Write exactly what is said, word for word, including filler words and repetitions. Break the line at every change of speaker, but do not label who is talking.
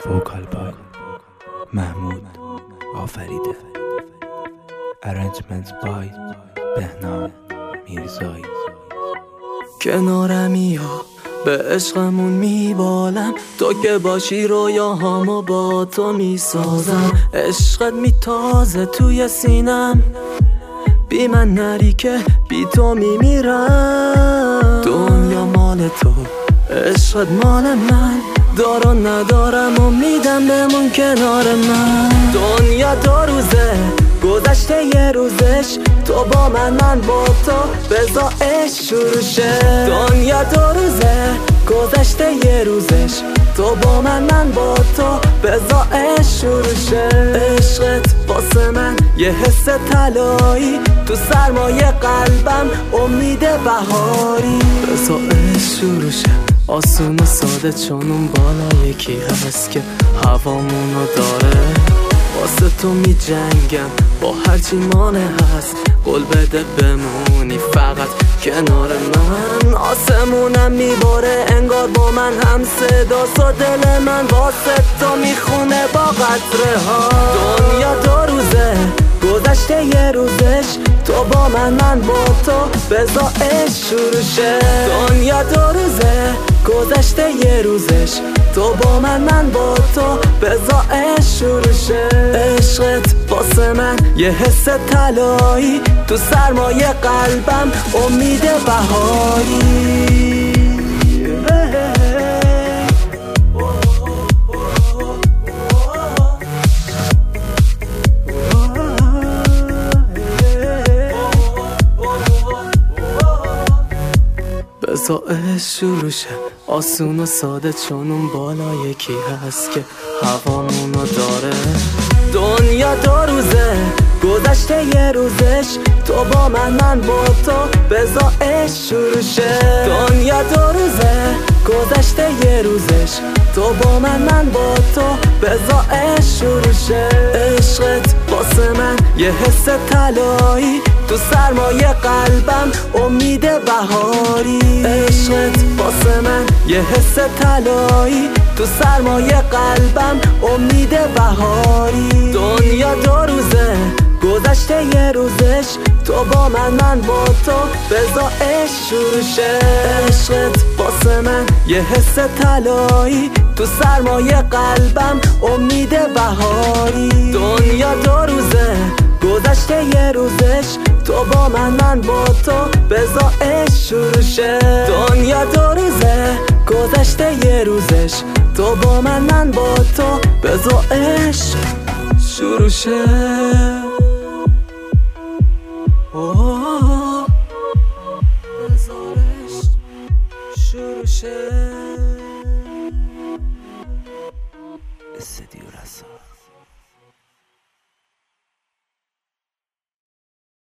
وکال بای محمود آفریده. ارنجمنت بای بهنام میرزایی.
کنارمی ها به عشقمون میبالم، تو که باشی رویاهامو با تو میسازم. عشقت میتازه توی سینم، بی من نری که بی تو میمیرم. دنیا مال تو، عشقت مال من، دار و ندارم و میدم بمون کنار من. دنیا دو روزه گذشته یه روزش، تو با من من با تو بذار عشق شروع شه. دنیا دو روزه گذشته یه روزش، تو با من من با تو بذار عشق شروع شه. عشقت واسه من یه حس طلایی، تو سرمایه قلبم امید بهاری. بذار عشق شروع شه، آسون و ساده چون اون بالا یکی هست که هوامونو داره. واسه تو می جنگم با هرچی مانه هست، قول بده بمونی فقط کنار من. آسمونم میباره انگار با من هم صداست و دل من واسه تو میخونه با قطره ها. دنیا دو روزه گذشته یه روزش، تو با من من با تو بذار عشق شروع شه. دنیا دو روزه گذشته یه روزش، تو با من من با تو بذار عشق شروع شه. عشقت واسه من یه حس طلایی، تو سرمایه قلبم امید بهاری. بذار عشق شروع شه، آسون و ساده چون اون بالا یکی هست که هوامونو داره. دنیا دو روزه گذشته یه روزش، تو با من من با تو بذار عشق شروع شه. دنیا دو روزه گذشته یه روزش، تو با من من با تو بذار عشق شروع شه. عشقت واسه من یه حس طلایی، تو سرمایه قلبم امید بهاری. عشقت واسه من یه حس طلایی، تو سرمایه قلبم امید بهاری. دنیا دو روزه گذشته یه روزش، تو با من من با تو بذار عشق شروع شه. عشقت واسه من یه حس طلایی، تو سرمایه قلبم امید بهاری. دنیا دو روزه گذشته یه روزش، تو با من من با تو بذار عشق شروع شه. دنیا دو روزه گذشته یه روزش، تو با من من با تو بذار عشق شروع شه. اوه بذار عشق شروع شه.
استدیو رسا.